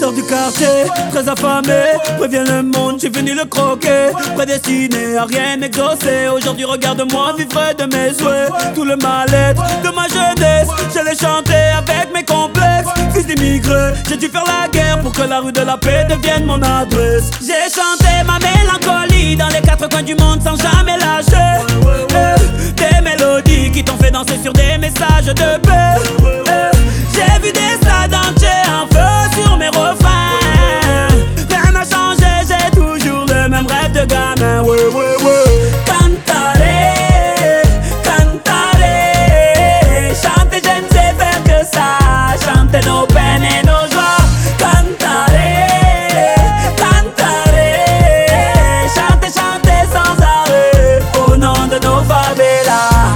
sors du quartier, très affamé, préviens le monde, j'ai venu le croquer. Prédestiné à rien exaucer. Aujourd'hui regarde-moi vivre de mes souhaits. Tout le mal-être de ma jeunesse, je l'ai chanté avec mes complexes. Fils d'immigrés, j'ai dû faire la guerre pour que la rue de la paix devienne mon adresse. J'ai chanté ma mélancolie dans les quatre coins du monde sans jamais lâcher. Des mélodies qui t'ont fait danser sur des messages de paix. J'ai vu des stades entiers en feu sur mes refrains. Rien n'a changé, j'ai toujours le même rêve de gamin. Cantaré, cantaré, chanter je ne sais faire que ça. Chanter nos peines et nos joies. Cantaré, cantaré, chanter, chanter sans arrêt au nom de nos favelas.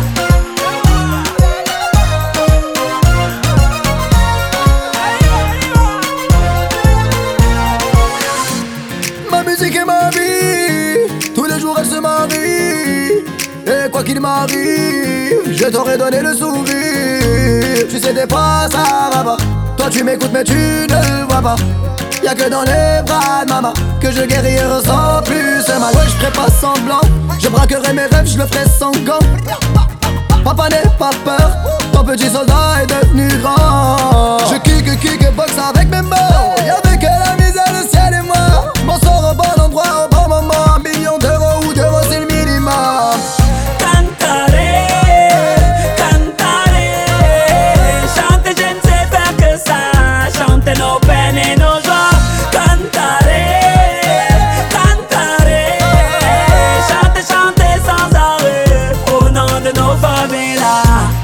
Ma musique est ma vie, tous les jours elle se marie. Et quoi qu'il m'arrive, je t'aurais donné le sourire. Tu sais t'es pas ça va pas. Toi tu m'écoutes mais tu ne vois pas. Y'a que dans les bras de maman que je guéris et ressens plus ce mal. Ouais je ferai pas semblant, je braquerai mes rêves, je le ferai sans gants. Papa n'aie pas peur, ton petit soldat est devenu grand. Je kick et boxe avec mes mains. Y'avait que la misère, le ciel et moi. M'en sors au bon endroit, au bon moment. 1 million d'euros ou d'euros c'est le minimum. Cantaré, cantaré, chanter je ne sais faire que ça. Chanter nos peines et nos joies. Cantaré, cantaré, chanter, chanter sans arrêt au nom de nos favelas.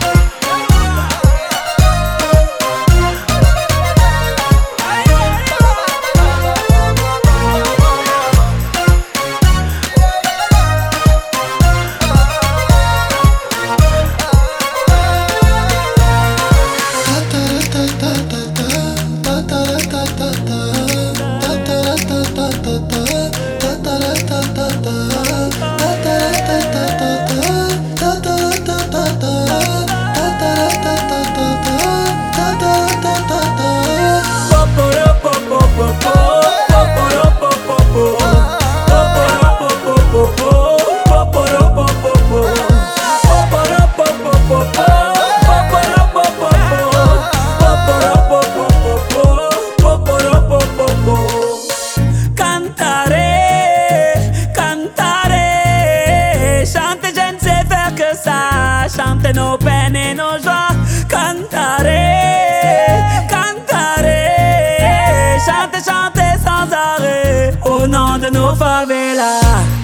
Chanter nos peines et nos joies. Cantaré, cantaré, chanter, chanter sans arrêt au nom de nos favelas.